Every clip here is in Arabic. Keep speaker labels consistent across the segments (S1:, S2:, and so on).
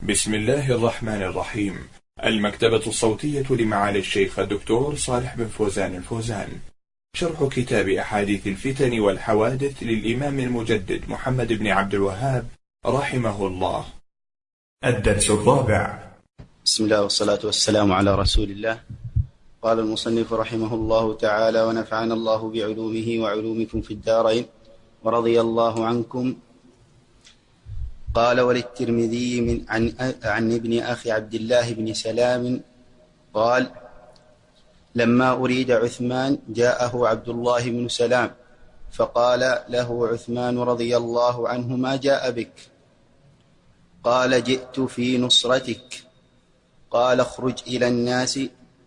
S1: بسم الله الرحمن الرحيم. المكتبة الصوتية لمعالي الشيخ الدكتور صالح بن فوزان الفوزان. شرح كتاب أحاديث الفتن والحوادث للإمام المجدد محمد بن عبد الوهاب رحمه الله. الدرس الرابع.
S2: بسم الله والصلاة والسلام على رسول الله. قال المصنف رحمه الله تعالى: ونفعنا الله بعلومه وعلومكم في الدارين ورضي الله عنكم. قال: وللترمذي عن ابن أخي عبد الله بن سلام قال: لما أريد عثمان جاءه عبد الله بن سلام فقال له عثمان رضي الله عنه: ما جاء بك؟ قال: جئت في نصرتك. قال: اخرج إلى الناس.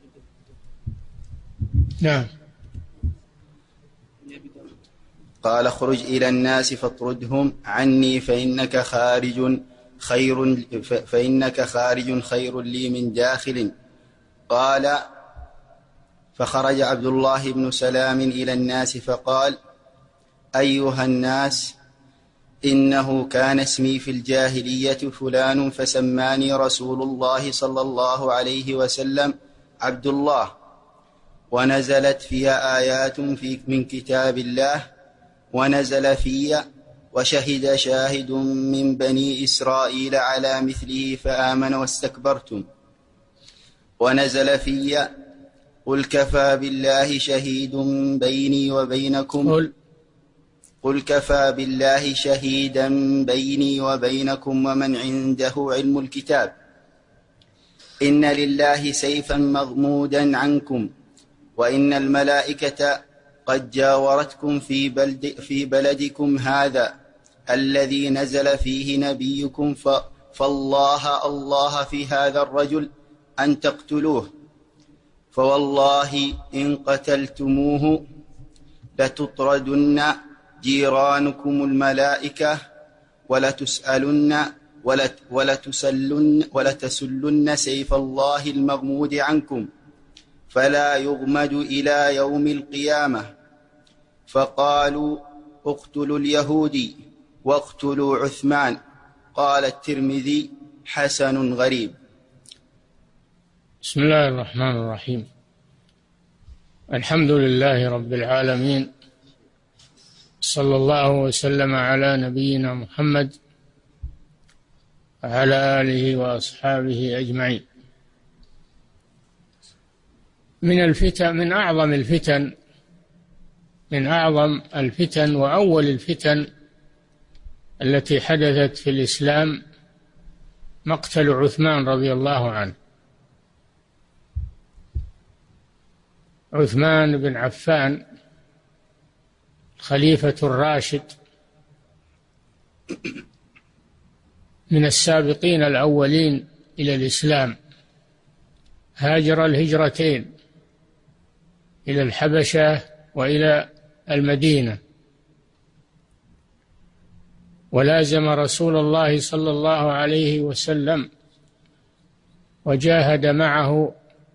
S3: نعم.
S2: قال: اخرج إلى الناس فاطردهم عني فإنك خارج خير لي من داخل. قال: فخرج عبد الله بن سلام إلى الناس فقال: أيها الناس، إنه كان اسمي في الجاهلية فلان فسماني رسول الله صلى الله عليه وسلم عبد الله، ونزلت فيها آيات من كتاب الله، ونزل في وشهد شاهد من بني إسرائيل على مثله فآمن واستكبرتم، ونزل في قل كفى بالله شهيد بيني وبينكم قل كفى بالله شهيدا بيني وبينكم ومن عنده علم الكتاب، إن لله سيفا مغمودا عنكم، وإن الملائكة قد جاورتكم في بلدكم هذا الذي نزل فيه نبيكم، فالله في هذا الرجل أن تقتلوه، فوالله إن قتلتموه لتطردن جيرانكم الملائكة ولتسلن سيف الله المغمود عنكم، فلا يغمد إلى يوم القيامة. فقالوا: اقتلوا اليهودي واقتلوا عثمان. قال الترمذي: حسن غريب.
S3: بسم الله الرحمن الرحيم. الحمد لله رب العالمين، صلى الله وسلم على نبينا محمد وعلى آله وأصحابه أجمعين. من أعظم الفتن وأول الفتن التي حدثت في الإسلام مقتل عثمان رضي الله عنه. عثمان بن عفان الخليفة الراشد من السابقين الأولين إلى الإسلام، هاجر الهجرتين إلى الحبشة وإلى المدينة، ولازم رسول الله صلى الله عليه وسلم وجاهد معه،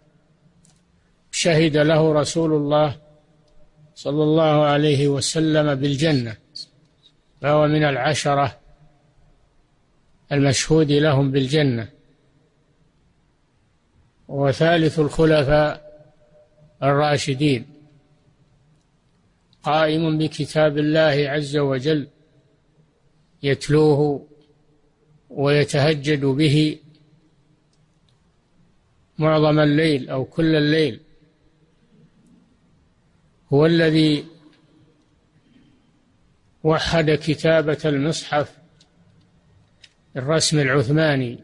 S3: شهد له رسول الله صلى الله عليه وسلم بالجنة، فهو من العشرة المشهود لهم بالجنة، وثالث الخلفاء الراشدين، قائم بكتاب الله عز وجل يتلوه ويتهجد به معظم الليل أو كل الليل. هو الذي وحد كتابة المصحف الرسم العثماني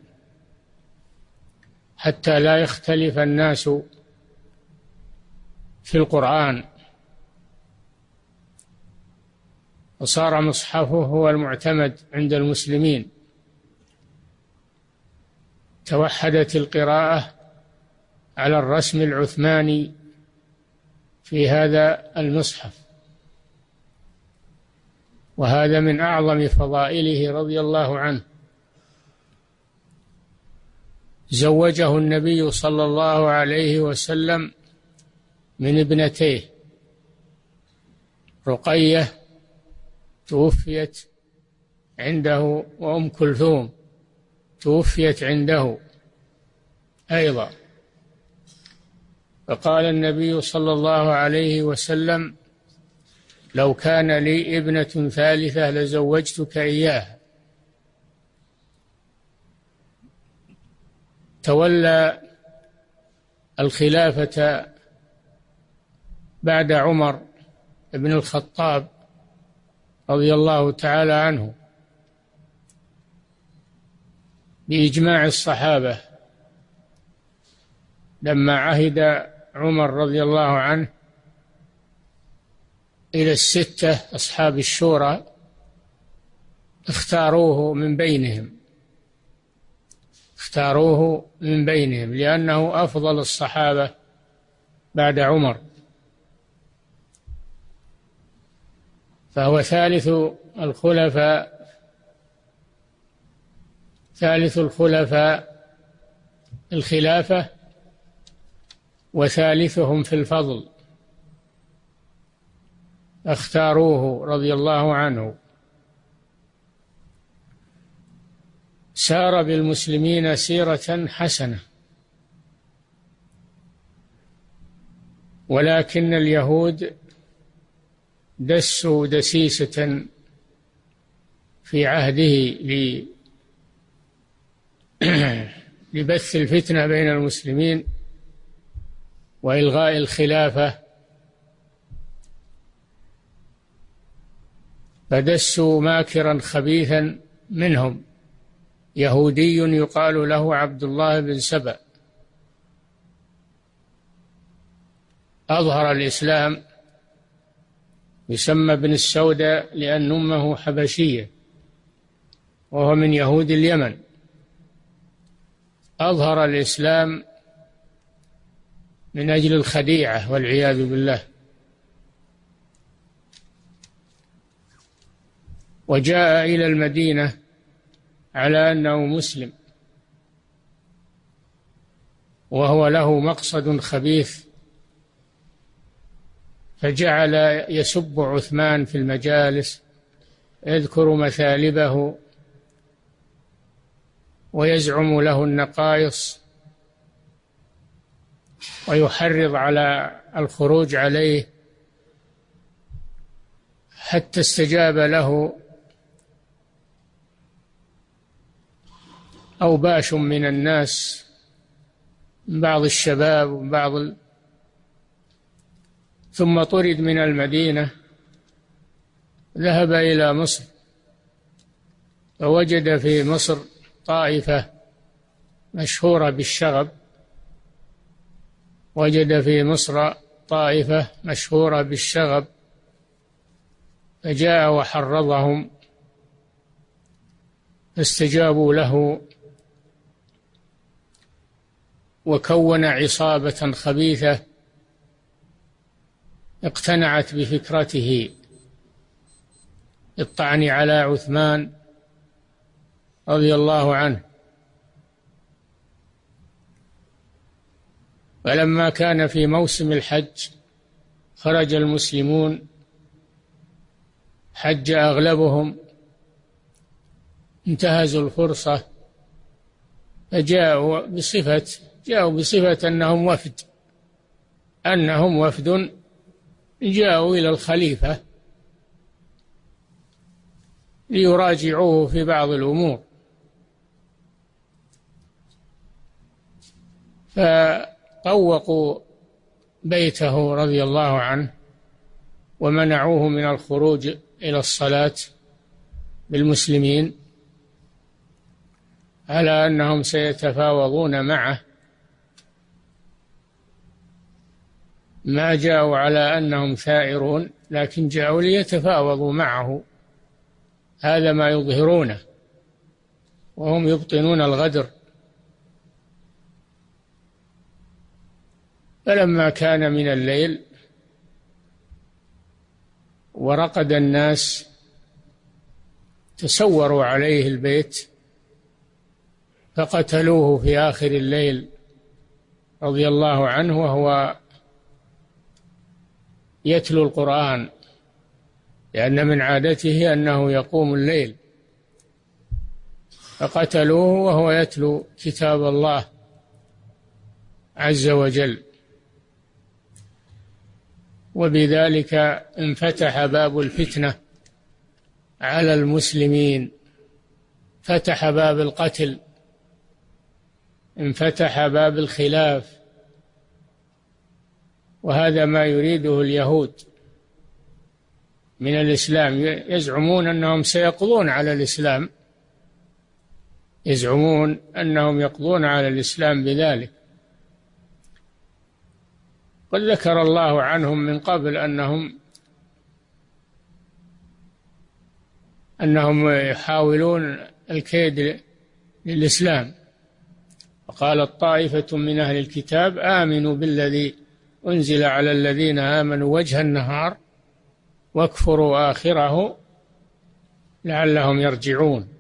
S3: حتى لا يختلف الناس في القرآن، وصار مصحفه هو المعتمد عند المسلمين. توحدت القراءة على الرسم العثماني في هذا المصحف، وهذا من أعظم فضائله رضي الله عنه. زوجه النبي صلى الله عليه وسلم من ابنتيه رقية توفيت عنده وأم كلثوم توفيت عنده أيضا. فقال النبي صلى الله عليه وسلم: لو كان لي ابنة ثالثة لزوجتك إياها. تولى الخلافة بعد عمر بن الخطاب رضي الله تعالى عنه بإجماع الصحابة، لما عهد عمر رضي الله عنه إلى الستة أصحاب الشورى اختاروه من بينهم لأنه أفضل الصحابة بعد عمر، فهو ثالث الخلفاء الخلافة وثالثهم في الفضل، اختاروه رضي الله عنه. سار بالمسلمين سيرة حسنة، ولكن اليهود دسوا دسيسة في عهده لبث الفتنة بين المسلمين وإلغاء الخلافة، فدسوا ماكرا خبيثا منهم يهودي يقال له عبد الله بن سبأ، أظهر الإسلام، يسمى ابن السوداء لأن أمه حبشية وهو من يهود اليمن. أظهر الإسلام من أجل الخديعة والعياذ بالله، وجاء إلى المدينة على أنه مسلم وهو له مقصد خبيث، فجعل يسب عثمان في المجالس، يذكر مثالبه ويزعم له النقائص ويحرض على الخروج عليه، حتى استجاب له أوباش من الناس، من بعض الشباب وبعض ثم طرد من المدينة، ذهب إلى مصر، فوجد في مصر طائفة مشهورة بالشغب، فجاء وحرضهم فاستجابوا له، وكون عصابة خبيثة اقتنعت بفكرته الطعن على عثمان رضي الله عنه. فلما كان في موسم الحج خرج المسلمون، حج أغلبهم، انتهزوا الفرصة فجاءوا بصفة أنهم وفد جاءوا إلى الخليفة ليراجعوه في بعض الأمور، فطوقوا بيته رضي الله عنه ومنعوه من الخروج إلى الصلاة بالمسلمين، على أنهم سيتفاوضون معه، ما جاءوا على أنهم ثائرون، لكن جاءوا ليتفاوضوا معه، هذا ما يظهرونه وهم يبطنون الغدر. فلما كان من الليل ورقد الناس تسوروا عليه البيت فقتلوه في آخر الليل رضي الله عنه وهو يتلو القرآن، لأن من عادته أنه يقوم الليل، فقتلوه وهو يتلو كتاب الله عز وجل. وبذلك انفتح باب الفتنة على المسلمين، فتح باب القتل، انفتح باب الخلاف، وهذا ما يريده اليهود من الإسلام. يزعمون أنهم سيقضون على الإسلام، يزعمون أنهم يقضون على الإسلام بذلك. قد ذكر الله عنهم من قبل أنهم يحاولون الكيد للإسلام. وقالت طائفة من أهل الكتاب آمنوا بالذي أنزل على الذين آمنوا وجه النهار واكفروا آخره لعلهم يرجعون.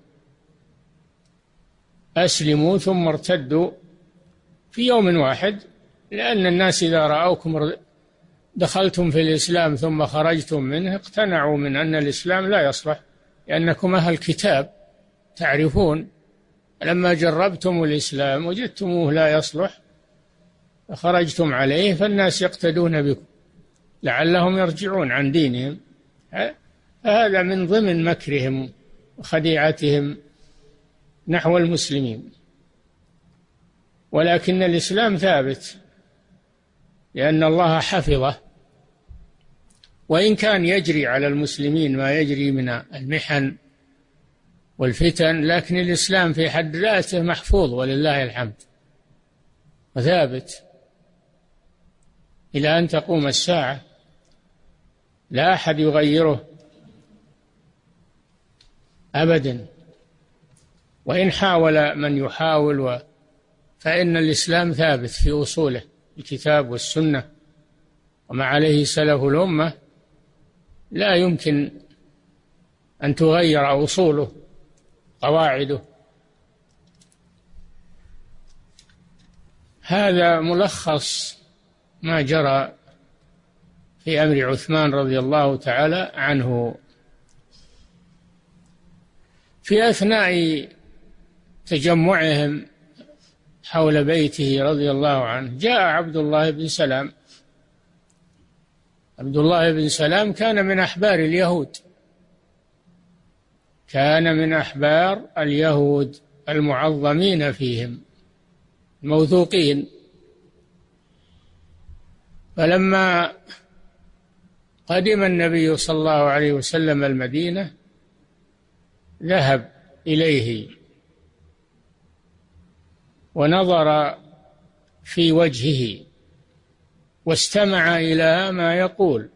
S3: أسلموا ثم ارتدوا في يوم واحد، لأن الناس إذا رأوكم دخلتم في الإسلام ثم خرجتم منه اقتنعوا من أن الإسلام لا يصلح، لأنكم أهل الكتاب تعرفون. لما جربتم الإسلام وجدتموه لا يصلح فخرجتم عليه، فالناس يقتدون بكم لعلهم يرجعون عن دينهم. هذا من ضمن مكرهم وخديعتهم نحو المسلمين. ولكن الإسلام ثابت لأن الله حفظه، وإن كان يجري على المسلمين ما يجري من المحن والفتن، لكن الإسلام في حد ذاته محفوظ ولله الحمد وثابت إلى أن تقوم الساعة، لا أحد يغيره أبدا. وإن حاول من يحاول فإن الإسلام ثابت في أصوله، الكتاب والسنة وما عليه سلف الأمة، لا يمكن أن تغير أصوله قواعده. هذا ملخص ما جرى في أمر عثمان رضي الله تعالى عنه. في أثناء تجمعهم حول بيته رضي الله عنه جاء عبد الله بن سلام. عبد الله بن سلام كان من أحبار اليهود، كان من أحبار اليهود المعظمين فيهم الموثوقين. فلما قدم النبي صلى الله عليه وسلم المدينة ذهب إليه ونظر في وجهه واستمع إلى ما يقول،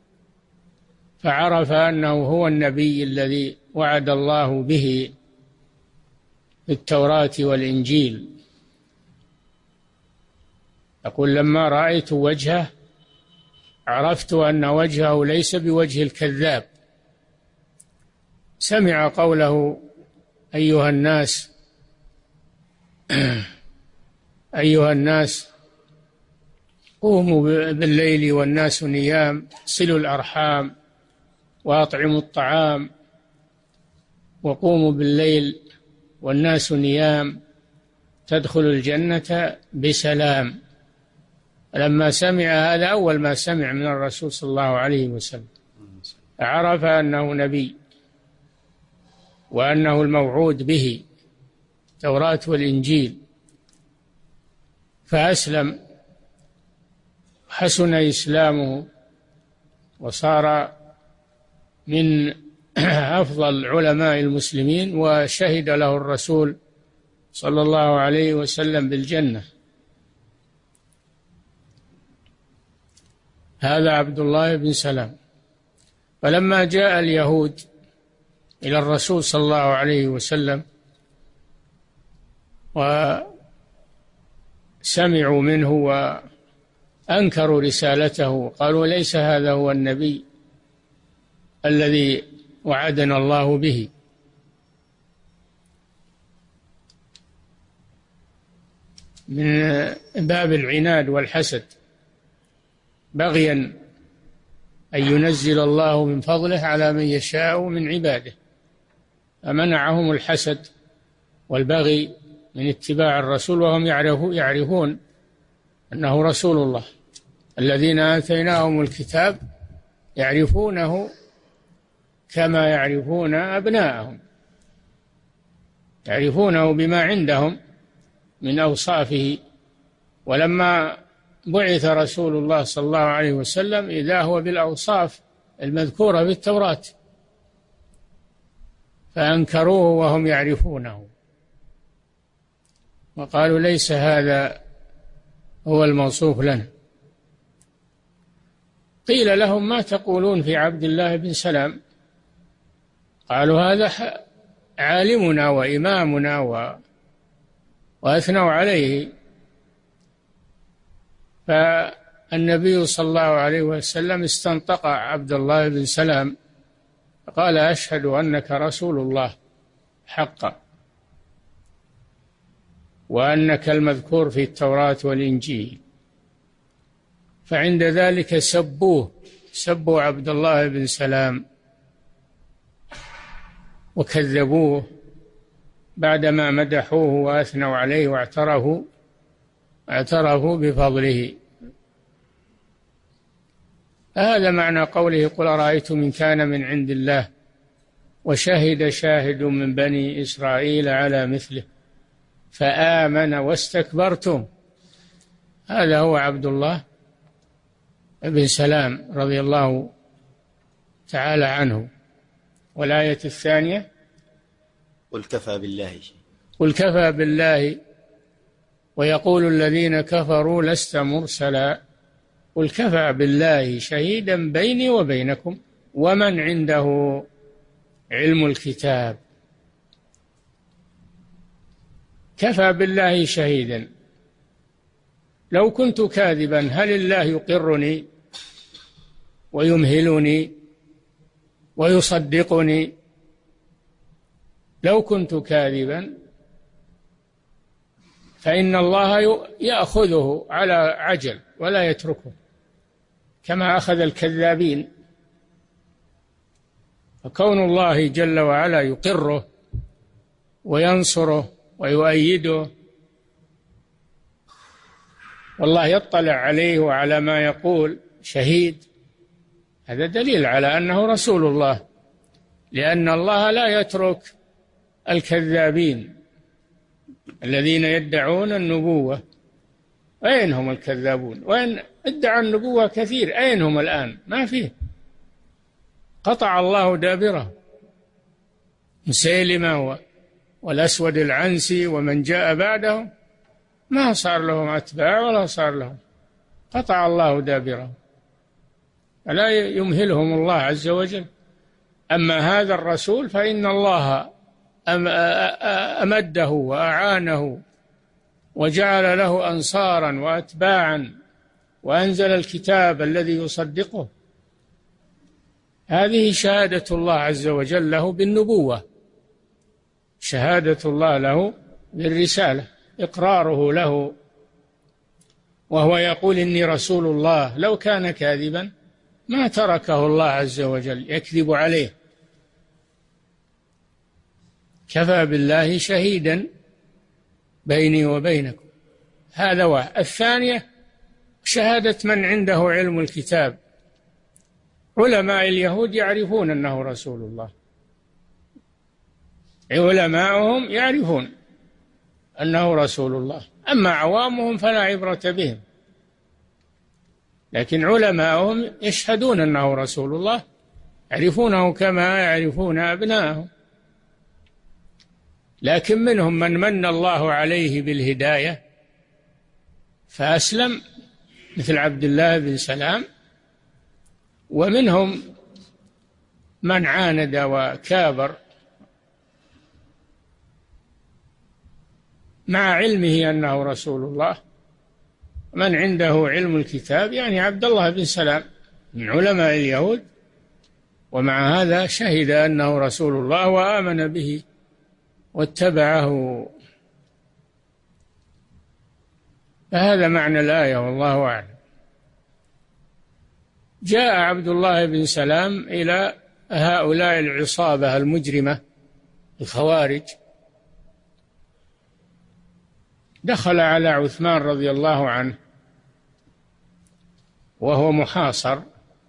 S3: فعرف أنه هو النبي الذي وعد الله به في التوراة والإنجيل. يقول لما رأيت وجهه عرفت أن وجهه ليس بوجه الكذاب. سمع قوله أيها الناس أيها الناس قوموا بالليل والناس نيام، صلوا الأرحام وأطعموا الطعام، وقوموا بالليل والناس نيام تدخلوا الجنة بسلام. لما سمع هذا أول ما سمع من الرسول صلى الله عليه وسلم عرف أنه نبي وأنه الموعود به التوراة والإنجيل، فأسلم، حسن إسلامه وصار من أفضل علماء المسلمين، وشهد له الرسول صلى الله عليه وسلم بالجنة. هذا عبد الله بن سلام. فلما جاء اليهود إلى الرسول صلى الله عليه وسلم وسمعوا منه وأنكروا رسالته، قالوا ليس هذا هو النبي الذي وعدنا الله به. من باب العناد والحسد، بغيا أن ينزل الله من فضله على من يشاء من عباده، فمنعهم الحسد والبغي من اتباع الرسول وهم يعرفون أنه رسول الله. الذين آتيناهم الكتاب يعرفونه كما يعرفون أبناءهم، يعرفونه بما عندهم من أوصافه. ولما بعث رسول الله صلى الله عليه وسلم إذا هو بالأوصاف المذكورة في التوراة، فأنكروه وهم يعرفونه وقالوا ليس هذا هو الموصوف لنا. قيل لهم ما تقولون في عبد الله بن سلام؟ قالوا هذا عالمنا وإمامنا وأثنوا عليه. فالنبي صلى الله عليه وسلم استنطق عبد الله بن سلام قال أشهد أنك رسول الله حقا، وأنك المذكور في التوراة والإنجيل. فعند ذلك سبوا عبد الله بن سلام وكذبوه بعدما مدحوه وأثنوا عليه واعترفوا بفضله. هذا معنى قوله قل أرأيتم إن كان من عند الله وشهد شاهد من بني إسرائيل على مثله فآمن واستكبرتم. هذا هو عبد الله بن سلام رضي الله تعالى عنه. والآية الثانية
S2: قل كفى بالله
S3: قل كفى بالله ويقول الذين كفروا لست مرسلا قل كفى بالله شهيدا بيني وبينكم ومن عنده علم الكتاب. كفى بالله شهيدا. لو كنت كاذبا هل الله يقرني ويمهلني ويصدقني؟ لو كنت كاذبا فإن الله يأخذه على عجل ولا يتركه كما أخذ الكذابين. فكون الله جل وعلا يقره وينصره ويؤيده والله يطلع عليه وعلى ما يقول شهيد، هذا دليل على أنه رسول الله، لأن الله لا يترك الكذابين الذين يدعون النبوة. أين هم الكذابون؟ وإن ادعى النبوة كثير أين هم الآن؟ ما فيه. قطع الله دابره. مسيلمة والأسود العنسي ومن جاء بعده ما صار لهم أتباع ولا صار لهم، قطع الله دابره، ألا يمهلهم الله عز وجل. أما هذا الرسول فإن الله أمده وأعانه وجعل له أنصارا وأتباعا وأنزل الكتاب الذي يصدقه. هذه شهادة الله عز وجل له بالنبوة، شهادة الله له بالرسالة، إقراره له وهو يقول إني رسول الله. لو كان كاذبا ما تركه الله عز وجل يكذب عليه. كفى بالله شهيدا بيني وبينكم. هذا واحد. الثانية شهادة من عنده علم الكتاب. علماء اليهود يعرفون أنه رسول الله، علماؤهم يعرفون أنه رسول الله، أما عوامهم فلا عبرة بهم، لكن علماؤهم يشهدون أنه رسول الله، يعرفونه كما يعرفون أبناءهم. لكن منهم من من الله عليه بالهداية فأسلم مثل عبد الله بن سلام، ومنهم من عاند وكابر مع علمه أنه رسول الله. من عنده علم الكتاب يعني عبد الله بن سلام من علماء اليهود، ومع هذا شهد أنه رسول الله وآمن به واتبعه. فهذا معنى الآية والله أعلم. جاء عبد الله بن سلام إلى هؤلاء العصابة المجرمة الخوارج دخل على عثمان رضي الله عنه وهو محاصر،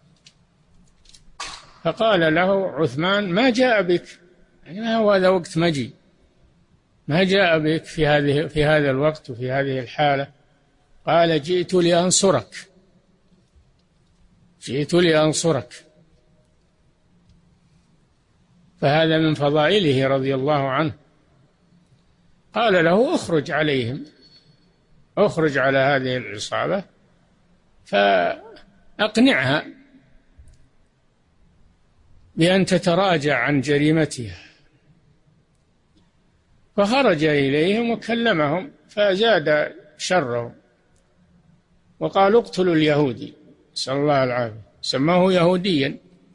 S3: فقال له عثمان: ما جاء بك؟ يعني ما هو هذا وقت مجيء، ما جاء بك في هذا الوقت وفي هذه الحالة؟ قال: جئت لأنصرك، جئت لأنصرك. فهذا من فضائله رضي الله عنه. قال له: اخرج عليهم، اخرج على هذه العصابة فأقنعها بأن تتراجع عن جريمتها. فخرج إليهم وكلمهم فزاد شرهم، وقالوا: اقتلوا اليهودي، نسأل الله العافية، سماه يهوديا.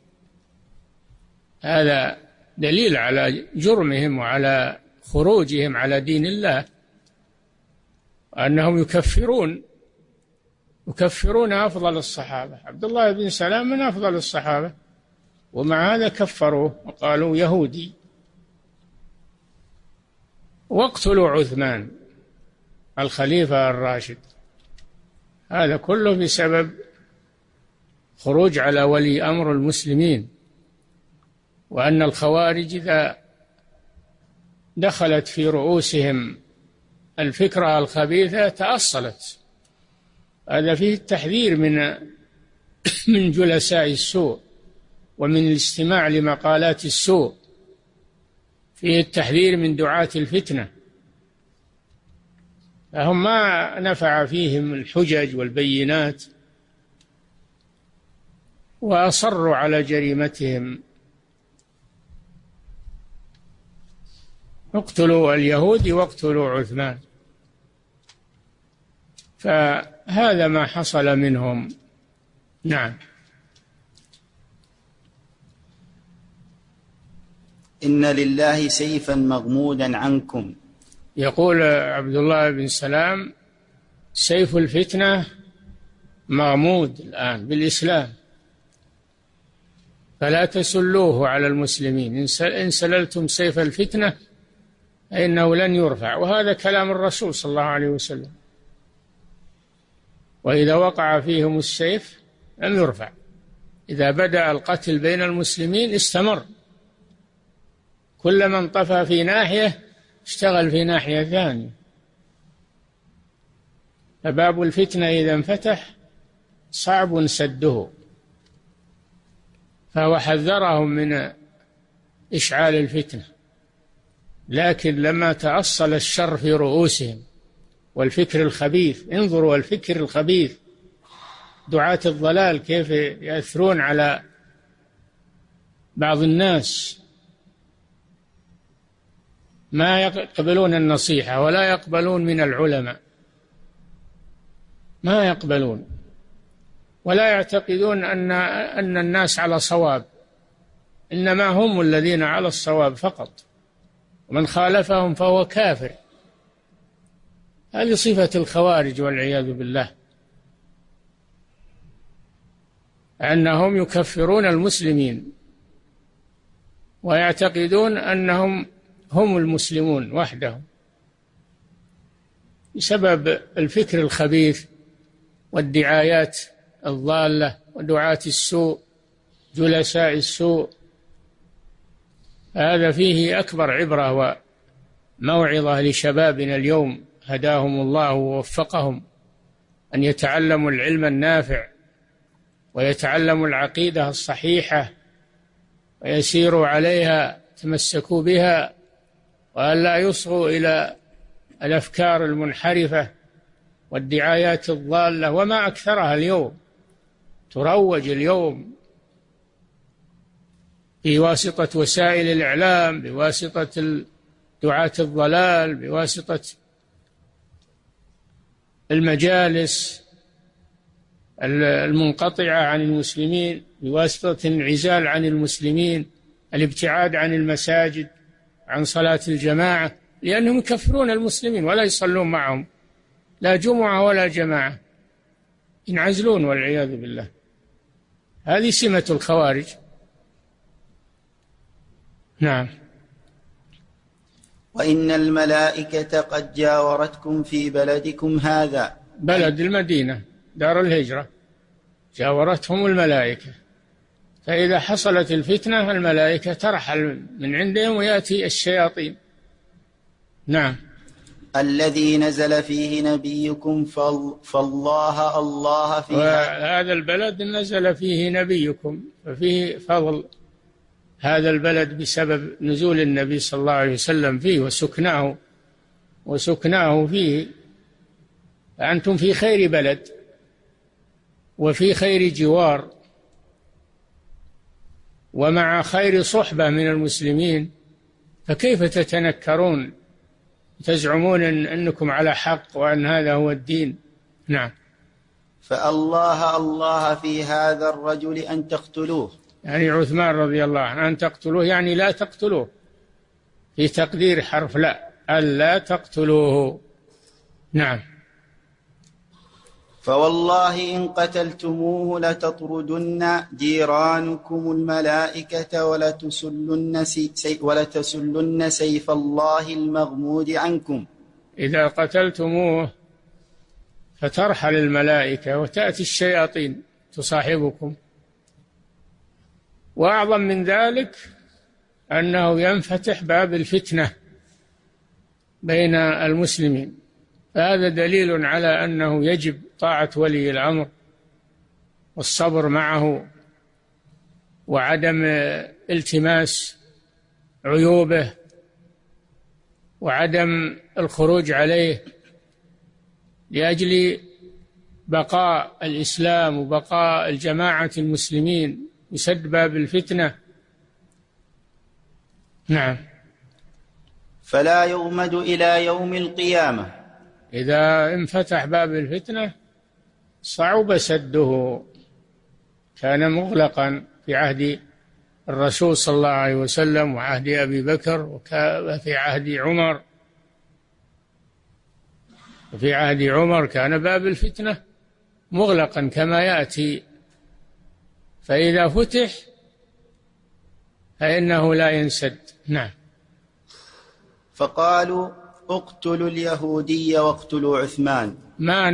S3: هذا دليل على جرمهم وعلى خروجهم على دين الله، أنهم يكفرون أفضل الصحابة. عبد الله بن سلام من أفضل الصحابة، ومع هذا كفروه وقالوا يهودي. واقتلوا عثمان الخليفة الراشد. هذا كله بسبب خروج على ولي أمر المسلمين، وأن الخوارج إذا دخلت في رؤوسهم الفكرة الخبيثة تأصلت. هذا فيه التحذير من جلساء السوء ومن الاستماع لمقالات السوء، فيه التحذير من دعاة الفتنة، فهم ما نفع فيهم الحجج والبينات وأصروا على جريمتهم. اقتلوا اليهود واقتلوا عثمان. فهذا ما حصل منهم. نعم.
S2: إن لله سيفا مغمودا عنكم.
S3: يقول عبد الله بن سلام: سيف الفتنة مغمود الآن بالإسلام، فلا تسلوه على المسلمين. إن سللتم سيف الفتنة فإنه لن يرفع. وهذا كلام الرسول صلى الله عليه وسلم: وإذا وقع فيهم السيف لم يرفع. إذا بدأ القتل بين المسلمين استمر، كلما انطفى في ناحية اشتغل في ناحية ثانية. فباب الفتنة إذا انفتح صعب سده. فهو حذرهم من إشعال الفتنة، لكن لما تأصل الشر في رؤوسهم والفكر الخبيث، انظروا الفكر الخبيث، دعاة الضلال كيف يأثرون على بعض الناس، ما يقبلون النصيحة ولا يقبلون من العلماء، ما يقبلون، ولا يعتقدون أن الناس على صواب، إنما هم الذين على الصواب فقط، ومن خالفهم فهو كافر. هذه صفة الخوارج والعياذ بالله، أنهم يكفرون المسلمين ويعتقدون أنهم هم المسلمون وحدهم، بسبب الفكر الخبيث والدعايات الضالة ودعاة السوء جلساء السوء. هذا فيه أكبر عبرة وموعظة لشبابنا اليوم هداهم الله ووفقهم، أن يتعلموا العلم النافع ويتعلموا العقيدة الصحيحة ويسيروا عليها، تمسكوا بها، وأن لا يصغوا إلى الأفكار المنحرفة والدعايات الضالة، وما أكثرها اليوم تروج اليوم بواسطة وسائل الإعلام، بواسطة دعاة الضلال، بواسطة المجالس المنقطعة عن المسلمين، بواسطة الانعزال عن المسلمين، الابتعاد عن المساجد، عن صلاة الجماعة، لأنهم يكفرون المسلمين ولا يصلون معهم لا جمعة ولا جماعة، ينعزلون والعياذ بالله. هذه سمة الخوارج. نعم.
S2: وإن الملائكة قد جاورتكم في بلدكم هذا.
S3: بلد المدينة دار الهجرة جاورتهم الملائكة، فإذا حصلت الفتنة الملائكة ترحل من عندهم ويأتي الشياطين. نعم.
S2: الذي نزل فيه نبيكم فالله الله فيه.
S3: هذا البلد نزل فيه نبيكم، ففيه فضل هذا البلد بسبب نزول النبي صلى الله عليه وسلم فيه وسكناه فيه، فأنتم في خير بلد وفي خير جوار ومع خير صحبة من المسلمين، فكيف تتنكرون تزعمون أنكم على حق وأن هذا هو الدين؟ نعم.
S2: فالله الله في هذا الرجل أن تقتلوه،
S3: يعني عثمان رضي الله عنه أن تقتلوه، يعني لا تقتلوه، في تقدير حرف لا، ألا تقتلوه. نعم.
S2: فوالله إن قتلتموه لتطردن جيرانكم الملائكة ولتسلن سيف الله المغمود عنكم.
S3: إذا قتلتموه فترحل الملائكة وتأتي الشياطين تصاحبكم، وأعظم من ذلك أنه ينفتح باب الفتنة بين المسلمين، فهذا دليل على أنه يجب طاعة ولي الأمر والصبر معه وعدم التماس عيوبه وعدم الخروج عليه لأجل بقاء الإسلام وبقاء الجماعة المسلمين يسد باب الفتنة. نعم.
S2: فلا يغمد إلى يوم القيامة.
S3: إذا انفتح باب الفتنة صعب سده، كان مغلقا في عهد الرسول صلى الله عليه وسلم وعهد أبي بكر وفي عهد عمر. وفي عهد عمر كان باب الفتنة مغلقا كما يأتي، فإذا فتح فإنه لا ينسد. نعم.
S2: فقالوا اقتلوا اليهودي واقتلوا عثمان.
S3: ما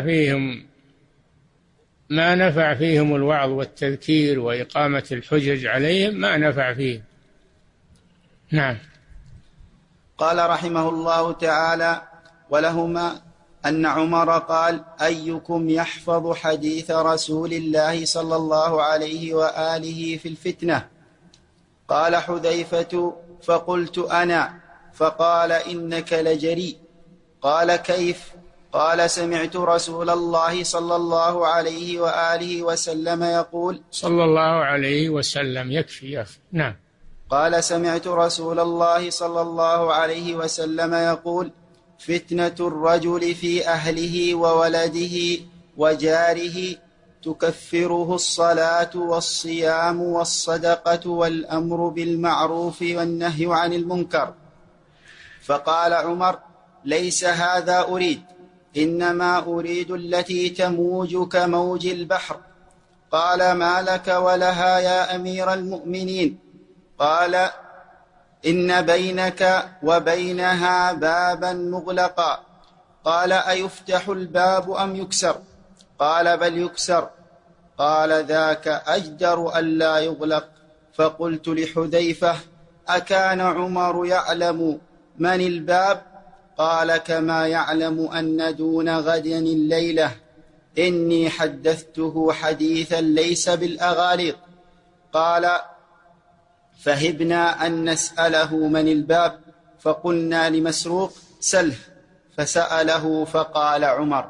S3: نفع فيهم الوعظ والتذكير وإقامة الحجج عليهم، ما نفع فيهم. نعم.
S2: قال رحمه الله تعالى: ولهما أن عمر قال: أيكم يحفظ حديث رسول الله صلى الله عليه وآله في الفتنة؟ قال حذيفة: فقلت أنا. فقال: إنك لجريء. قال: كيف؟ قال: سمعت رسول الله صلى الله عليه وآله وسلم يقول.
S3: صلى الله عليه وسلم يكفي. نعم.
S2: قال: سمعت رسول الله صلى الله عليه وسلم يقول: فتنة الرجل في أهله وولده وجاره تكفره الصلاة والصيام والصدقة والأمر بالمعروف والنهي عن المنكر. فقال عمر: ليس هذا أريد، إنما أريد التي تموج كموج البحر. قال: ما لك ولها يا أمير المؤمنين؟ قال: إن بينك وبينها بابا مغلقا. قال: أيفتح الباب أم يكسر؟ قال: بل يكسر. قال: ذاك أجدر ألا يغلق. فقلت لحذيفة: أكان عمر يعلم من الباب؟ قال: كما يعلم أن دون غد الليلة. إني حدثته حديثا ليس بالأغاليط. قال: فهبنا أن نسأله من الباب، فقلنا لمسروق: سله. فسأله فقال عمر.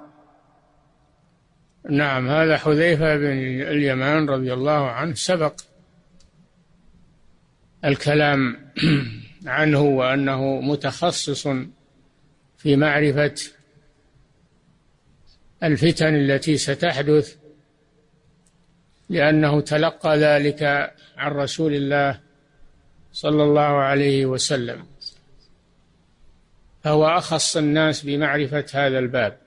S3: نعم. هذا حذيفة بن اليمان رضي الله عنه سبق الكلام عنه وأنه متخصص في معرفة الفتن التي ستحدث، لأنه تلقى ذلك عن رسول الله صلى الله عليه وسلم، فهو أخص الناس بمعرفة هذا الباب.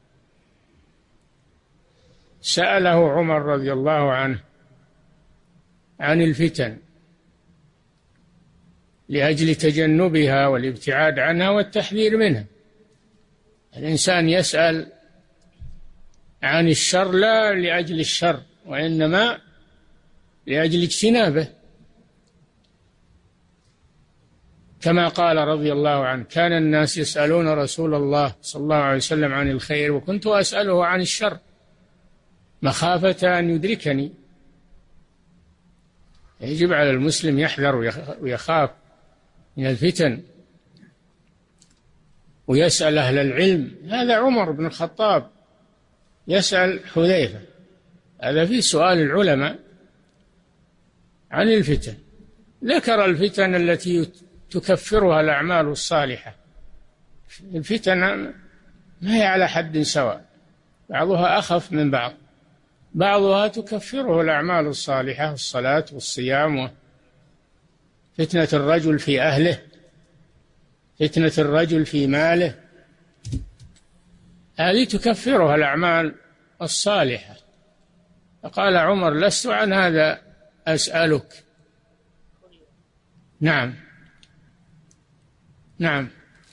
S3: سأله عمر رضي الله عنه عن الفتن، لأجل تجنبها والابتعاد عنها والتحذير منها. الإنسان يسأل عن الشر لا لأجل الشر، وإنما لأجل اجتنابه، كما قال رضي الله عنه: كان الناس يسألون رسول الله صلى الله عليه وسلم عن الخير وكنت أسأله عن الشر مخافة أن يدركني. يجب على المسلم يحذر ويخاف من الفتن ويسأل أهل العلم. هذا عمر بن الخطاب يسأل حذيفة، هذا في سؤال العلماء عن الفتن، ذكر الفتن التي تكفرها الأعمال الصالحة. الفتن ما هي على حد سواء، بعضها أخف من بعض، بعضها تكفره الأعمال الصالحة، الصلاة والصيام، فتنة الرجل في أهله، فتنة الرجل في ماله، هذه تكفرها الأعمال الصالحة. فقال عمر: لست عن هذا أسألك. نعم نعم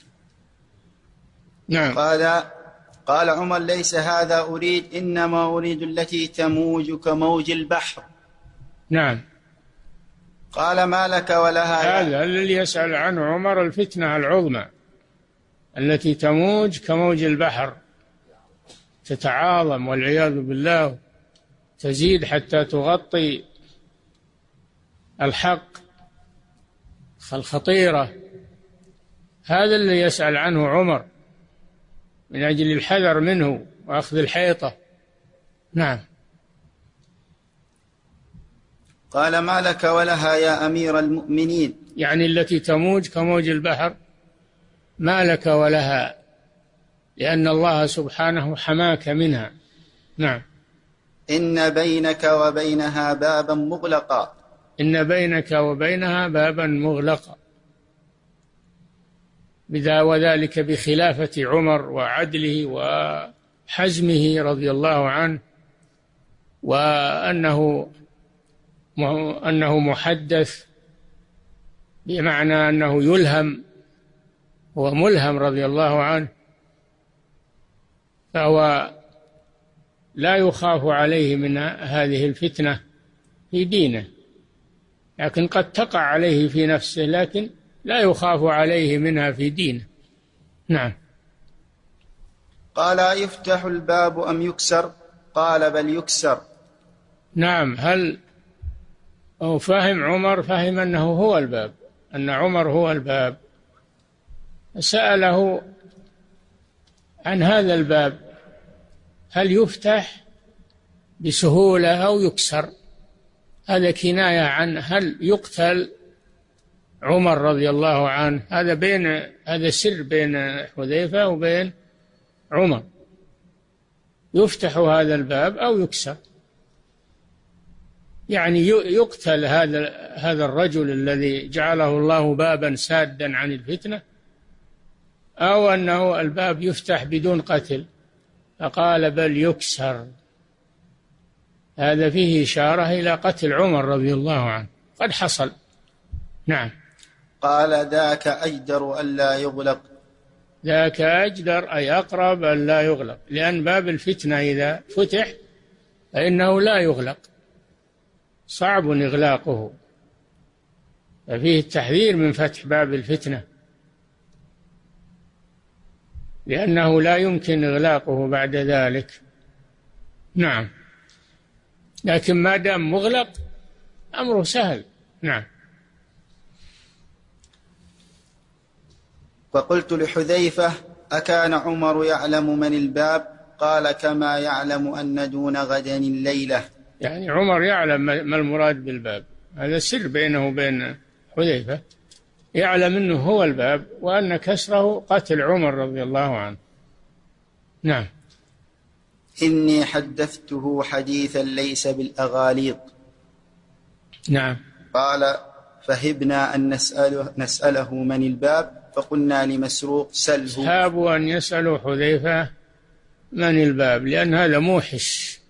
S3: نعم.
S2: قال عمر: ليس هذا أريد، إنما أريد التي تموج كموج البحر.
S3: نعم.
S2: قال: ما لك ولها؟
S3: هذا الذي يسأل عنه عمر الفتنة العظمى التي تموج كموج البحر، تتعاظم والعياذ بالله، تزيد حتى تغطي الحق الخطيرة. هذا الذي يسأل عنه عمر من أجل الحذر منه وأخذ الحيطة. نعم.
S2: قال: ما لك ولها يا أمير المؤمنين؟
S3: يعني التي تموج كموج البحر، ما لك ولها، لأن الله سبحانه حماك منها. نعم.
S2: إن بينك وبينها بابا مغلقا.
S3: إن بينك وبينها بابا مغلقا، وذلك بخلافة عمر وعدله وحزمه رضي الله عنه، وأنه محدث، بمعنى أنه يلهم، هو ملهم رضي الله عنه، فهو لا يخاف عليه من هذه الفتنة في دينه، لكن قد تقع عليه في نفسه، لكن لا يخاف عليه منها في دينه. نعم.
S2: قال: يفتح الباب أم يكسر؟ قال: بل يكسر.
S3: نعم. هل هو فهم عمر؟ فهم أنه هو الباب، أن عمر هو الباب، سأله عن هذا الباب، هل يفتح بسهولة أو يكسر؟ هذا كناية عن هل يقتل عمر رضي الله عنه. هذا سر بين حذيفة وبين عمر، يفتح هذا الباب أو يكسر، يعني يقتل هذا الرجل الذي جعله الله بابا سادا عن الفتنة، أو أنه الباب يفتح بدون قتل. فقال: بل يكسر. هذا فيه إشارة إلى قتل عمر رضي الله عنه، قد حصل. نعم.
S2: قال: ذاك أجدر ألا يغلق.
S3: ذاك أجدر أي أقرب ألا يغلق، لأن باب الفتنة إذا فتح فإنه لا يغلق، صعب إغلاقه، ففيه التحذير من فتح باب الفتنة، لأنه لا يمكن إغلاقه بعد ذلك. نعم. لكن ما دام مغلق أمره سهل. نعم.
S2: فقلت لحذيفة: أكان عمر يعلم من الباب؟ قال: كما يعلم أن دون غدا الليلة. يعني
S3: عمر يعلم ما المراد بالباب، هذا سر بينه وبين حذيفة، يعلم أنه هو الباب، وأن كسره قتل عمر رضي الله عنه. نعم.
S2: إني حدثته حديثا ليس بالأغاليط.
S3: نعم.
S2: قال: فهبنا أن نسأله من الباب، فقلنا لمسروق: سله.
S3: هابوا أن يسألوا حذيفة من الباب، لأن هذا موحش،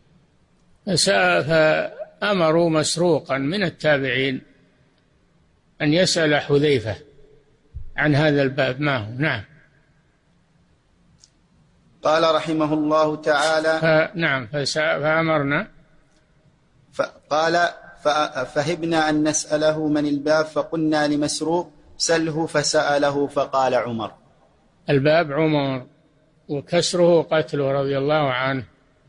S3: فأمروا مسروقا من التابعين أن يسأل حذيفة عن هذا الباب ما هو. نعم.
S2: قال رحمه الله تعالى
S3: نعم فأمرنا
S2: قال فهبنا أن نسأله من الباب فقلنا لمسروق سله فسأله فقال عمر.
S3: الباب عمر وكسره قتله رضي الله عنه.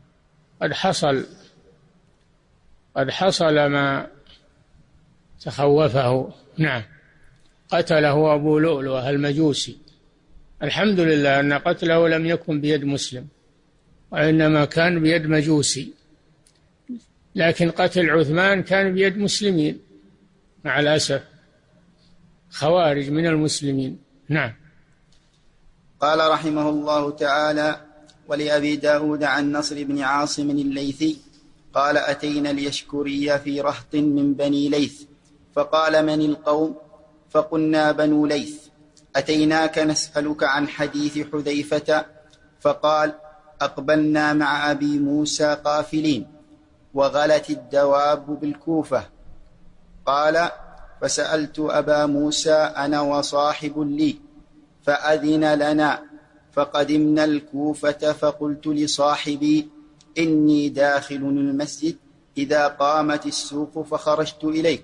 S3: قد حصل ما تخوفه. نعم. قتله أبو لؤلؤة المجوسي. الحمد لله أن قتله لم يكن بيد مسلم وإنما كان بيد مجوسي، لكن قتل عثمان كان بيد مسلمين مع الأسف، خوارج من المسلمين. نعم.
S2: قال رحمه الله تعالى: ولأبي داود عن نصر بن عاصم الليثي قال: أتينا اليشكري في رهط من بني ليث فقال: من القوم؟ فقلنا: بنو ليث. أتيناك نسألك عن حديث حذيفة. فقال: أقبلنا مع أبي موسى قافلين وغلت الدواب بالكوفة. قال: فسألت أبا موسى أنا وصاحب لي فأذن لنا فقدمنا الكوفة فقلت لصاحبي: إني داخل المسجد إذا قامت السوق فخرجت إليك.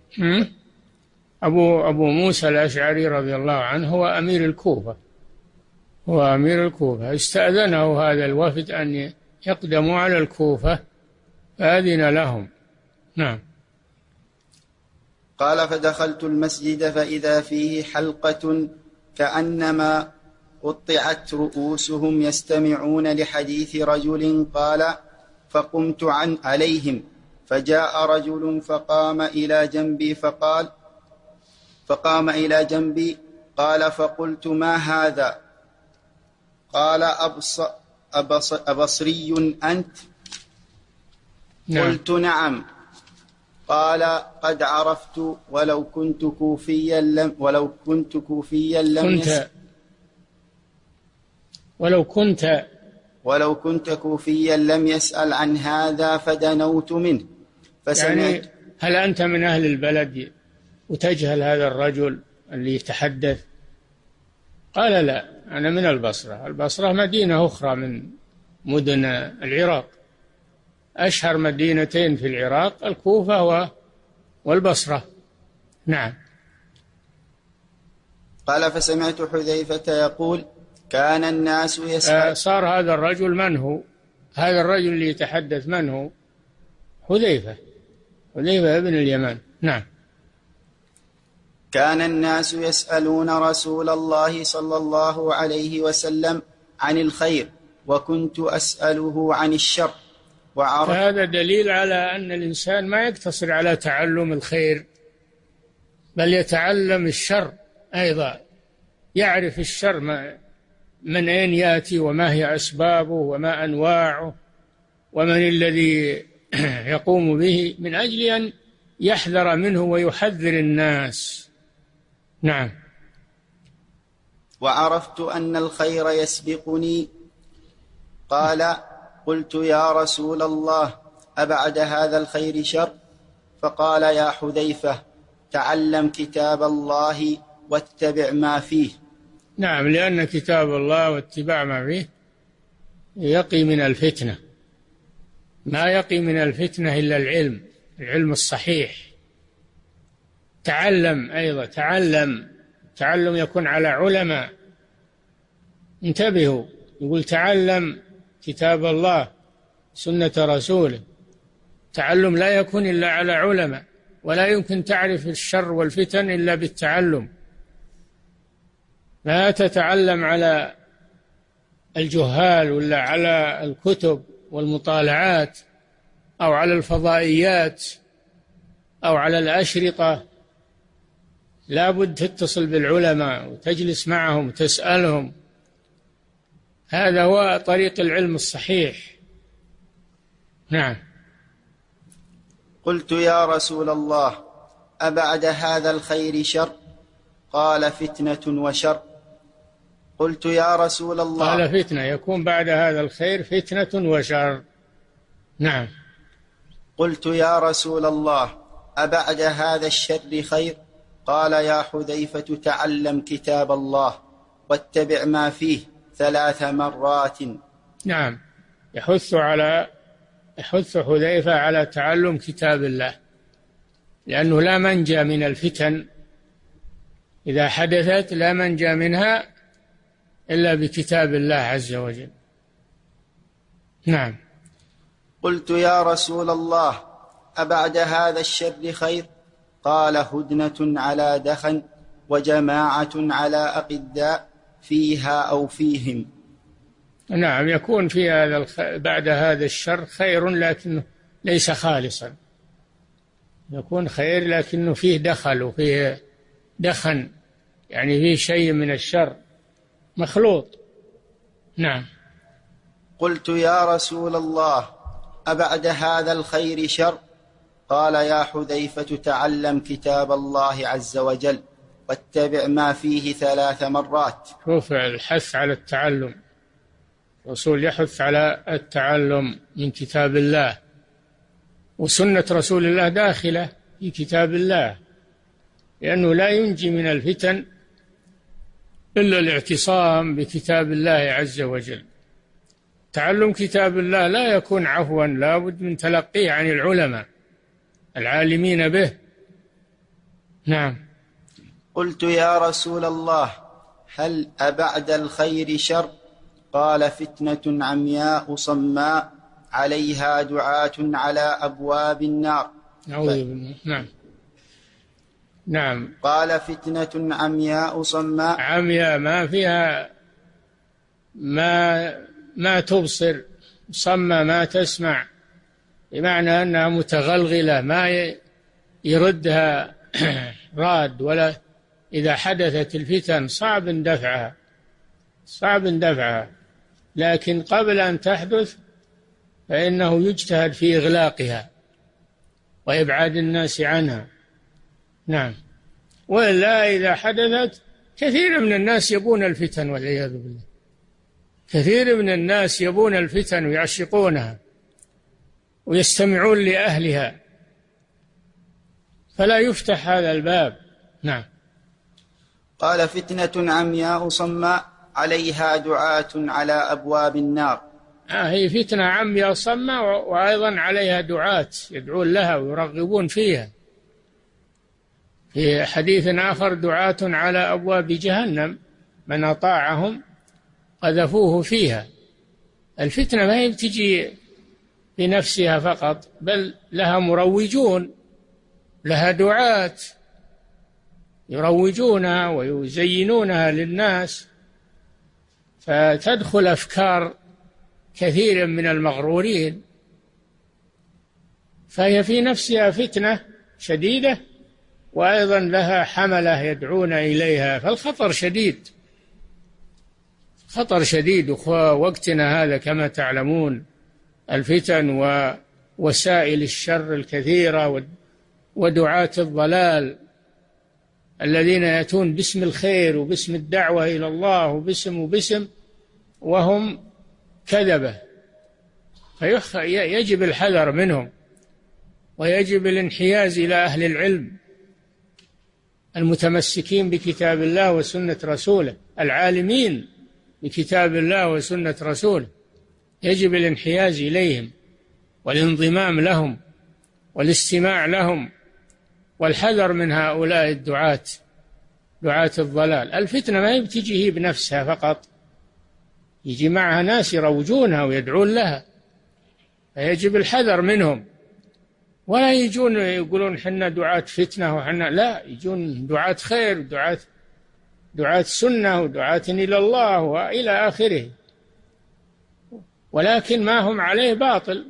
S3: أبو موسى الأشعري رضي الله عنه هو أمير الكوفة. استأذنه هذا الوفد أن يقدموا على الكوفة فأذن لهم. نعم.
S2: قال: فدخلت المسجد فإذا فيه حلقة كأنما قطعت رؤوسهم يستمعون لحديث رجل. قال: فقمت عليهم فجاء رجل فقام إلى جنبي قال: فقلت: ما هذا؟ قال: أبصري أنت؟
S3: نعم.
S2: قلت: نعم. قال: قد عرفت ولو كنت كوفيا لم يسأل عن هذا فدنوت منه
S3: يعني هل أنت من أهل البلد وتجهل هذا الرجل اللي يتحدث؟ قال: لا، أنا من البصرة مدينة أخرى من مدن العراق، أشهر مدينتين في العراق الكوفة والبصرة. نعم.
S2: قال: فسمعت حذيفة يقول: كان الناس يسأل.
S3: صار هذا الرجل من هو؟ هذا الرجل اللي يتحدث من هو؟ حذيفة بن اليمان. نعم.
S2: كان الناس يسألون رسول الله صلى الله عليه وسلم عن الخير وكنت أسأله عن الشر.
S3: فهذا دليل على أن الإنسان ما يقتصر على تعلم الخير بل يتعلم الشر أيضا، يعرف الشر من أين يأتي وما هي أسبابه وما أنواعه ومن الذي يقوم به من أجل أن يحذر منه ويحذر الناس. نعم.
S2: وعرفت أن الخير يسبقني. قال: قلت: يا رسول الله، أبعد هذا الخير شر؟ فقال: يا حذيفة، تعلم كتاب الله واتبع ما فيه.
S3: نعم، لأن كتاب الله واتباع ما فيه يقي من الفتنة. ما يقي من الفتنة إلا العلم الصحيح. تعلم أيضا، تعلم يكون على علماء. انتبهوا، يقول تعلم كتاب الله سنة رسوله. تعلم لا يكون إلا على علماء، ولا يمكن تعرف الشر والفتن إلا بالتعلم. لا تتعلم على الجهال ولا على الكتب والمطالعات أو على الفضائيات أو على الأشرطة. لا بد تتصل بالعلماء وتجلس معهم وتسألهم. هذا هو طريق العلم الصحيح. نعم.
S2: قلت: يا رسول الله، أبعد هذا الخير شر؟ قال: فتنة وشر. قلت: يا رسول الله.
S3: قال: فتنة، يكون بعد هذا الخير فتنة وشر. نعم.
S2: قلت: يا رسول الله، أبعد هذا الشر خير؟ قال يا حذيفة تعلم كتاب الله واتبع ما فيه 3 مرات.
S3: نعم، يحث حذيفة على تعلم كتاب الله، لأنه لا منجى من الفتن إذا حدثت، لا منجى منها إلا بكتاب الله عز وجل. نعم.
S2: قلت يا رسول الله أبعد هذا الشر خير؟ قال هدنة على دخن وجماعة على أقداء فيها أو فيهم.
S3: نعم، يكون في بعد هذا الشر خير لكنه ليس خالصا، يكون خير لكنه فيه دخل وفيه دخن، يعني فيه شيء من الشر مخلوط. نعم.
S2: قلت يا رسول الله أبعد هذا الخير شر؟ قال يا حذيفة تعلم كتاب الله عز وجل واتبع ما فيه 3 مرات.
S3: شوف الحث على التعلم، الرسول يحث على التعلم من كتاب الله، وسنة رسول الله داخلة في كتاب الله، لأنه لا ينجي من الفتن إلا الاعتصام بكتاب الله عز وجل. تعلم كتاب الله لا يكون عفوا، لا بد من تلقيه عن العلماء العالمين به. نعم.
S2: قلت يا رسول الله هل أبعد الخير شر؟ قال فتنة عمياء صماء عليها دعاة على أبواب النار.
S3: نعم. نعم.
S2: قال فتنة عمياء صماء،
S3: عمياء ما فيها ما تبصر، صمة ما تسمع، بمعنى أنها متغلغلة ما يردها راد، ولا إذا حدثت الفتن صعب دفعها، لكن قبل أن تحدث فإنه يجتهد في إغلاقها وإبعاد الناس عنها. نعم. وإلا إذا حدثت كثير من الناس يبون الفتن والعياذ بالله، كثير من الناس يبون الفتن ويعشقونها ويستمعون لأهلها، فلا يفتح هذا الباب. نعم.
S2: قال فتنة عمياء صماء عليها دعاة على أبواب النار.
S3: هي فتنة عمياء صماء، وأيضا عليها دعاة يدعون لها ويرغبون فيها. في حديث آخر دعاة على أبواب جهنم من أطاعهم قذفوه فيها. الفتنة ما هي بتجي بنفسها فقط، بل لها مروجون، لها دعاة يروجونها ويزينونها للناس، فتدخل أفكار كثير من المغرورين، فهي في نفسها فتنة شديدة، وأيضا لها حملة يدعون إليها، فالخطر شديد، خطر شديد. ووقتنا هذا كما تعلمون الفتن ووسائل الشر الكثيرة ودعاة الضلال الذين يأتون باسم الخير وباسم الدعوة إلى الله وباسم وهم كذبة، فيجب الحذر منهم، ويجب الانحياز إلى أهل العلم المتمسكين بكتاب الله وسنة رسوله، العالمين بكتاب الله وسنة رسوله، يجب الانحياز إليهم والانضمام لهم والاستماع لهم والحذر من هؤلاء دعاة الضلال. الفتنة ما بتجي هي بنفسها فقط، يجي معها ناس يروجونها ويدعون لها، فيجب الحذر منهم، ولا يجون يقولون حنا دعاة فتنة وحنا لا، يجون دعاة خير، دعاة سنة ودعاة إلى الله وإلى آخره، ولكن ما هم عليه باطل،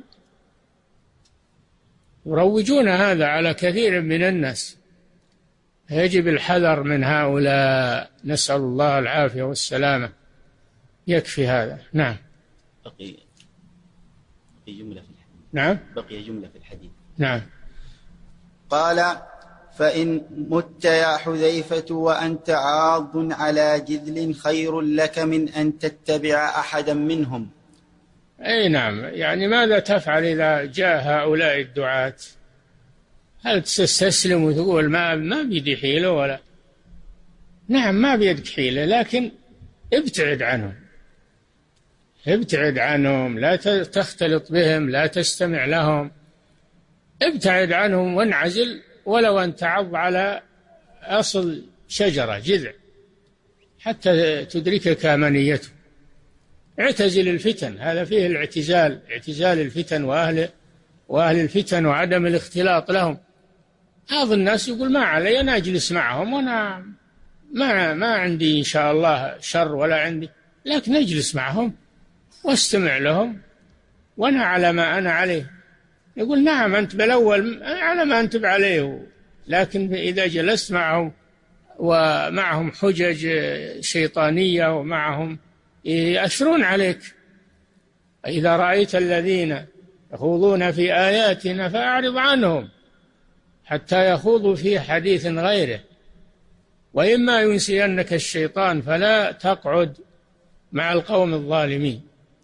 S3: يروجون هذا على كثير من الناس، يجب الحذر من هؤلاء، نسأل الله العافية والسلامة. يكفي هذا. نعم.
S2: بقي جملة في الحديث.
S3: نعم.
S2: بقي جملة في الحديث.
S3: نعم.
S2: قال فإن مت يا حذيفة وأنت عاض على جذل خير لك من أن تتبع أحدا منهم.
S3: أي نعم، يعني ماذا تفعل إذا جاء هؤلاء الدعاة؟ هل تستسلم وتقول ما بيدي حيلة ولا؟ نعم ما بيدك حيلة، لكن ابتعد عنهم، ابتعد عنهم، لا تختلط بهم، لا تستمع لهم، ابتعد عنهم وانعزل، ولو أن تعض على أصل شجرة جذع حتى تدركك أمانيته. اعتزل الفتن، هذا فيه الاعتزال، اعتزال الفتن وأهل الفتن وعدم الاختلاط لهم. بعض الناس يقول ما علي، أنا أجلس معهم وأنا ما عندي إن شاء الله شر ولا عندي، لكن أجلس معهم واستمع لهم وأنا على ما أنا عليه. يقول نعم أنت بالأول على ما أنت عليه، لكن إذا جلست معهم ومعهم حجج شيطانية ومعهم يأثرون عليك. إذا رأيت الذين يخوضون في آياتنا فأعرض عنهم حتى يخوضوا في حديث غيره، وإما ينسينك الشيطان فلا تقعد مع القوم الظالمين.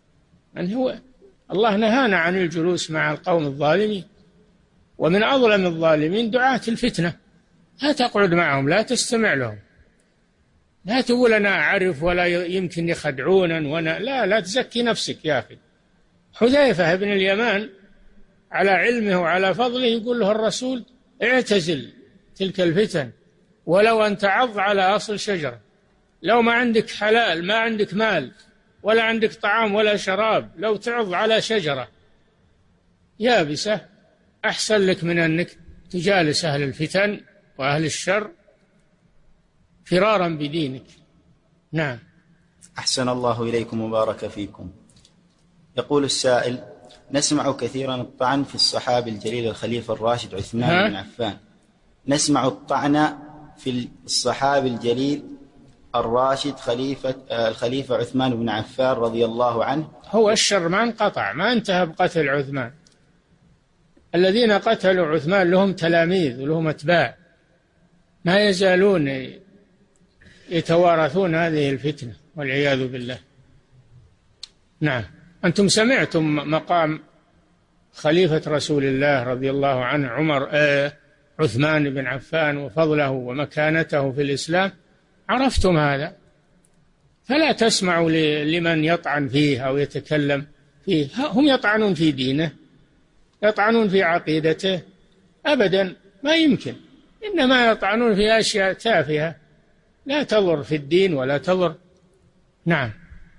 S3: الله نهانا عن الجلوس مع القوم الظالمين، ومن أظلم الظالمين دعاة الفتنة. لا تقعد معهم، لا تستمع لهم، لا تقول أنا أعرف ولا يمكن يخدعونا لا تزكي نفسك يا أخي. حذيفة بن اليمان على علمه وعلى فضله يقول له الرسول اعتزل تلك الفتن ولو أن تعض على أصل شجرة. لو ما عندك حلال، ما عندك مال ولا عندك طعام ولا شراب، لو تعض على شجرة يابسة أحسن لك من أنك تجالس أهل الفتن وأهل الشر فرارا بدينك. نعم.
S2: أحسن الله إليكم وبارك فيكم. يقول السائل: نسمع كثيرا الطعن في الصحابي الجليل الخليفة الراشد عثمان بن عفان. نسمع الطعن في الصحابي الجليل الراشد الخليفة عثمان بن عفان رضي الله عنه.
S3: هو الشر ما انقطع، ما انتهى بقتل عثمان. الذين قتلوا عثمان لهم تلاميذ ولهم أتباع، ما يزالون يتوارثون هذه الفتنة والعياذ بالله. نعم. أنتم سمعتم مقام خليفة رسول الله رضي الله عنه عثمان بن عفان وفضله ومكانته في الإسلام، عرفتم هذا، فلا تسمعوا لمن يطعن فيه أو يتكلم فيه. هم يطعنون في دينه، يطعنون في عقيدته، أبدا ما يمكن، إنما يطعنون في أشياء تافهة لا تضر في الدين ولا تضر. نعم.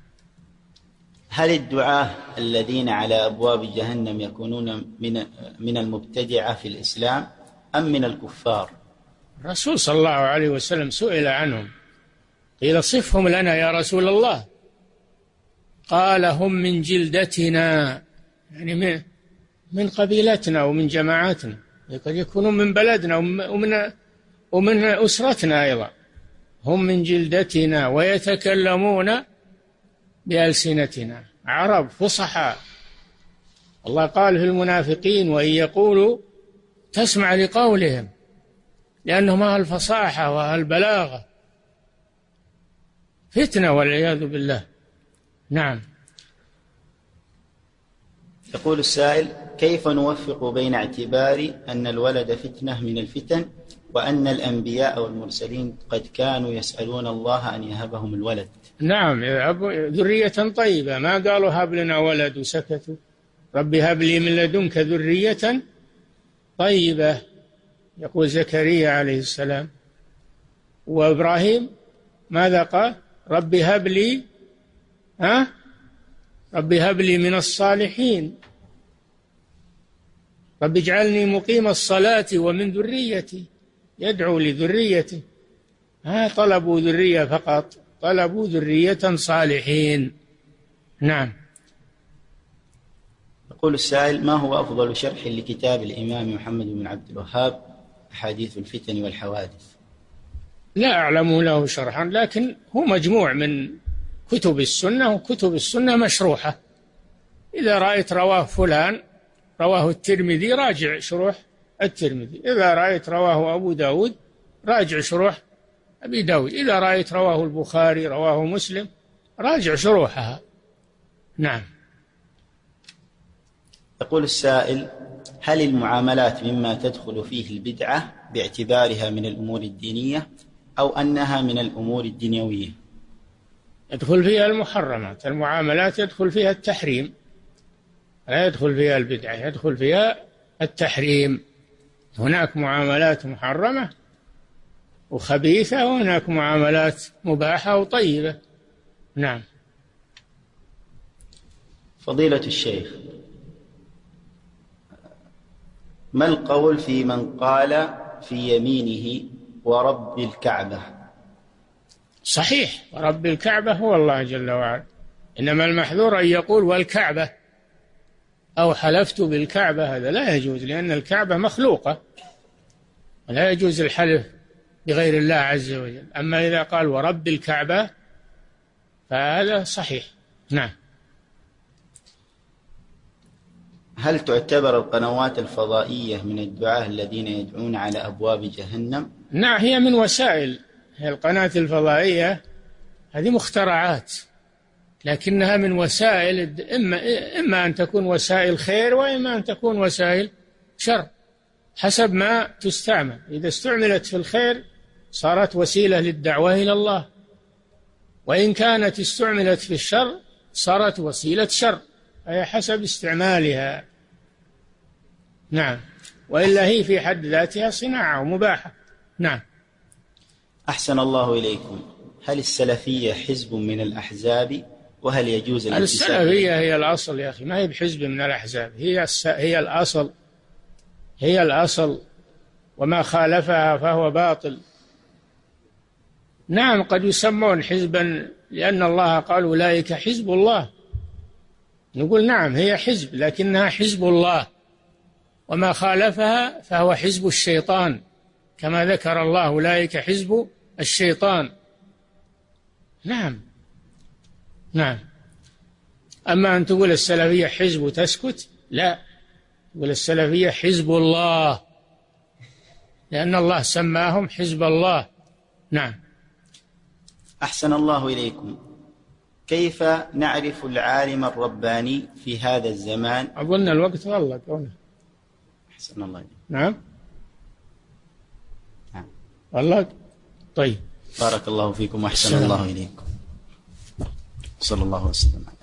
S2: هل الدعاة الذين على أبواب جهنم يكونون من المبتدعة في الإسلام أم من الكفار؟
S3: الرسول صلى الله عليه وسلم سئل عنهم، قيل صفهم لنا يا رسول الله، قال هم من جلدتنا، يعني من قبيلتنا ومن جماعاتنا، قد يكونون من بلدنا ومن أسرتنا أيضا. هم من جلدتنا ويتكلمون بألسنتنا، عرب فصحاء. الله قال في المنافقين وإن يقولوا تسمع لقولهم، لأنهم أهل الفصاحة وأهل البلاغة، فتنة والعياذ بالله. نعم.
S2: يقول السائل: كيف نوفق بين اعتبار أن الولد فتنة من الفتن وأن الأنبياء والمرسلين قد كانوا يسألون الله أن يهبهم الولد؟
S3: نعم، ذرية طيبة، ما قالوا هب لنا ولد وسكتوا. رب هب لي من لدنك ذرية طيبة، يقول زكريا عليه السلام. وإبراهيم ماذا قال؟ رب هب لي من الصالحين، رب اجعلني مقيم الصلاة ومن ذريتي، يدعو لذريته. طلبوا ذرية فقط، طلبوا ذرية صالحين. نعم.
S2: يقول السائل: ما هو أفضل شرح لكتاب الإمام محمد بن عبد الوهاب أحاديث الفتن والحوادث؟
S3: لا أعلم له شرحا، لكن هو مجموع من كتب السنة، وكتب السنة مشروحة. إذا رأيت رواه فلان، رواه الترمذي، راجع شروح الترمذي. إذا رأيت رواه أبو داود، راجع شروح أبي داود. إذا رأيت رواه البخاري، رواه مسلم، راجع شروحها. نعم.
S2: يقول السائل: هل المعاملات مما تدخل فيه البدعة باعتبارها من الأمور الدينية أو أنها من الأمور الدنيوية؟
S3: يدخل فيها المحرمات، المعاملات يدخل فيها التحريم، لا يدخل فيها البدعة، يدخل فيها التحريم. هناك معاملات محرمة وخبيثة، وهناك معاملات مباحة وطيبة. نعم.
S2: فضيلة الشيخ، ما القول في من قال في يمينه ورب الكعبة؟
S3: صحيح، ورب الكعبة هو الله جل وعلا، إنما المحذور أن يقول والكعبة أو حلفت بالكعبة، هذا لا يجوز، لأن الكعبة مخلوقة ولا يجوز الحلف بغير الله عز وجل. أما إذا قال ورب الكعبة فهذا صحيح. نعم.
S2: هل تعتبر القنوات الفضائية من الدعاة الذين يدعون على أبواب جهنم؟
S3: نعم، هي من وسائل، هي القناة الفضائية هذه مخترعات، لكنها من وسائل، إما أن تكون وسائل خير وإما أن تكون وسائل شر، حسب ما تستعمل. إذا استعملت في الخير صارت وسيلة للدعوة إلى الله، وإن كانت استعملت في الشر صارت وسيلة شر، أي حسب استعمالها. نعم، وإلا هي في حد ذاتها صناعة ومباحة. نعم.
S2: أحسن الله إليكم، هل السلفية حزب من الأحزاب؟ وهل يجوز الانتساب؟
S3: السلفية هي الأصل يا أخي، ما هي بحزب من الأحزاب، هي الأصل، هي الأصل، وما خالفها فهو باطل. نعم، قد يسمون حزبا لأن الله قال أولئك حزب الله، نقول نعم هي حزب، لكنها حزب الله، وما خالفها فهو حزب الشيطان، كما ذكر الله أولئك حزب الشيطان. نعم. نعم. أما أن تقول السلفية حزب وتسكت، لا، تقول السلفية حزب الله، لأن الله سماهم حزب الله. نعم.
S2: أحسن الله إليكم، كيف نعرف العالم الرباني في هذا الزمان؟
S3: أظن الوقت غلق.
S2: أحسن الله إليكم.
S3: نعم.
S2: نعم.
S3: غلق. طيب،
S2: بارك الله فيكم وأحسن الله إليكم. صلى الله وسلم.